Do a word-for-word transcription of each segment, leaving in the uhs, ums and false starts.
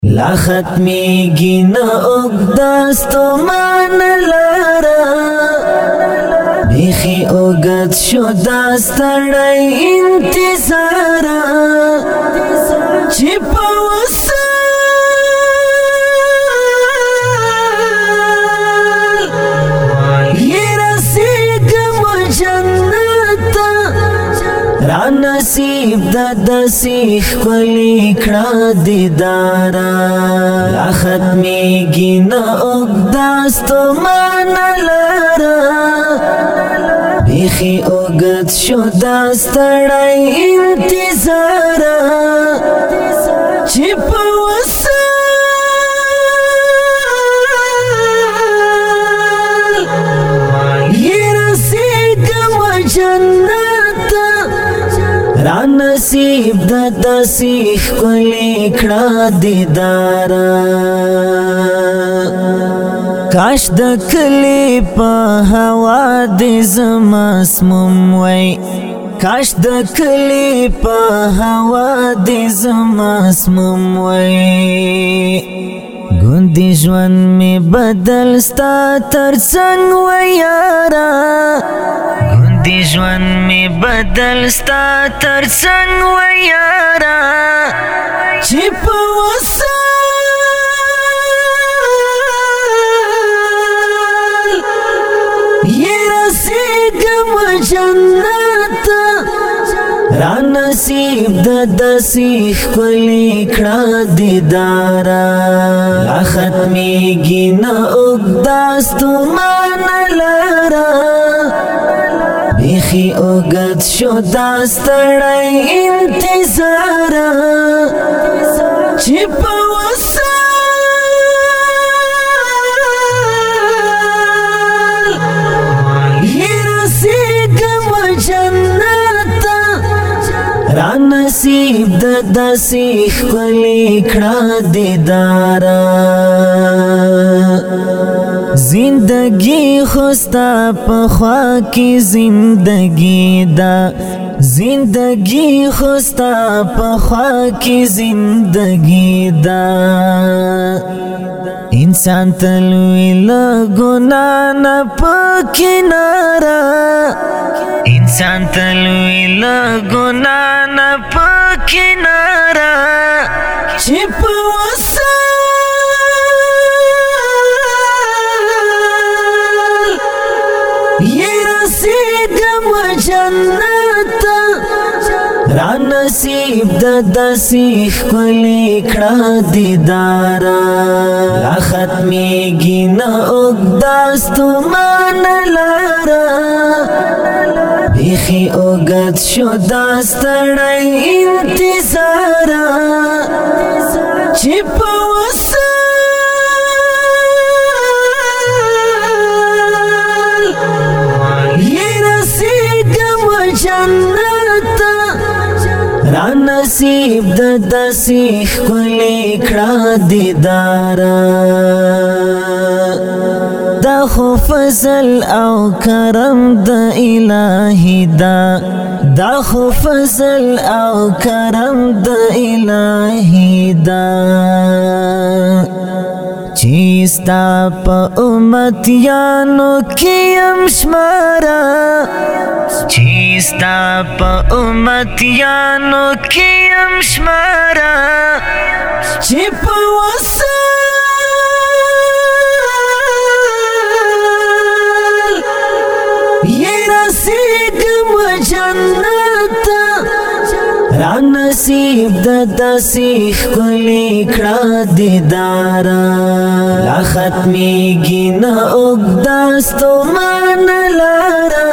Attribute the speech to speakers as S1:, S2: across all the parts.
S1: لا ختمیگی نا اگداستو مان لارا بیخی اگد شداستڑای انتظارا چی پاوسا را نصیب د دسیخ کلی کړه دیدارا لا ختمیږي نه اوږداستو مان لارا بیخي اوږد شو دا ستړی انتظارا چې په وصال یې رسېږم جنت را نصیب د دسیخ کلی کړه دیدارا کاش د کلی په هوا د زما اسمم وای کاش د کلی په هوا د زما اسمم وای ګوندې ژوند می بدل ستا ترڅنګ وای یارا دی ژوند می بدل ستا ترڅنګ و یارا چې په وصال یې رسېږم جنت را نصیب د دسیخ کلی کړه دیدارا لا ختمیږي نه اوږداستو مان لارا بیخی اوږد شو دا ستړی انتظارا چې په وصال یې رسېږم جنت را نصیب د دسیخ کلی کړه دیدارا زندگی خوستا پخوا کی زندگی دا زندگی خوستا پخوا کی زندگی دا انسان تلوی لگنا نا پکنارا انسان تلوی لگنا نا پکنارا چپ وصال یې رسېږم جنت را نصیب د دسیخ کلی کړه دیدارا لا ختمیږي نه اوږداستو مان لارا بیخي اوږد شو دا ستړی انتظارا چې په را نصیب د دسیخ کلی کړه دیدارا دا خو فضل او کرم د الهی دا دا خو فضل او کرم د الهی دا چیستا پا امتیانو کیم شمارا چیستا پا امتیانو کیم شمارا چی پا وصال یې رسېږم جنت را نصیب د دسیخ کلی کړه دیدارا لا ختمیږي نه اوږداستو مان لارا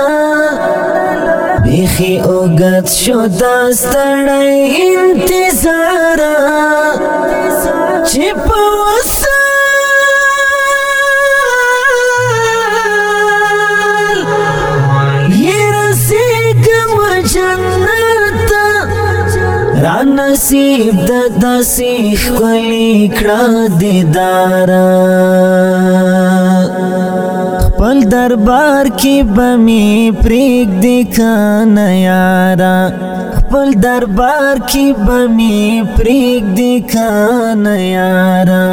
S1: بیخي اوږد شو دا ستړی انتظارا چې په وصال یې رسېږم جنت را نصیب د دسیخ کلی کړه دیدارا خپل دربار کې بمی پریږدي کنه یارا خپل دربار کی بمی پریک دی کان یارا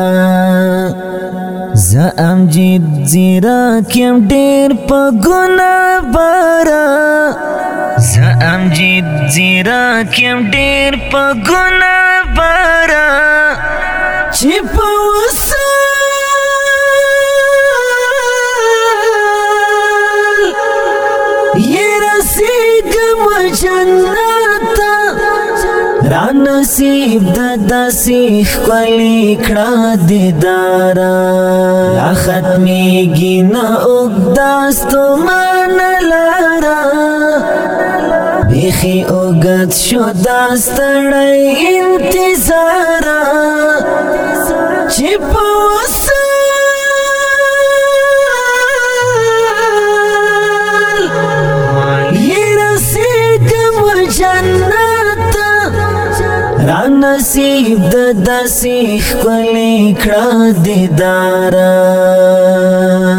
S1: ز امجد زیرا کیم ډیر په ګنا بارا ز امجد زیرا کیم ډیر په ګنا بارا چې په جنت را نصیب د داسې ښکلي کړه دیدارا لا ختمیږي نه اوږده ستومانه لاره بیخي اوږد شو دا ستړی انتظاره چې په را نصیب د داسې ښکلي کړه دیداره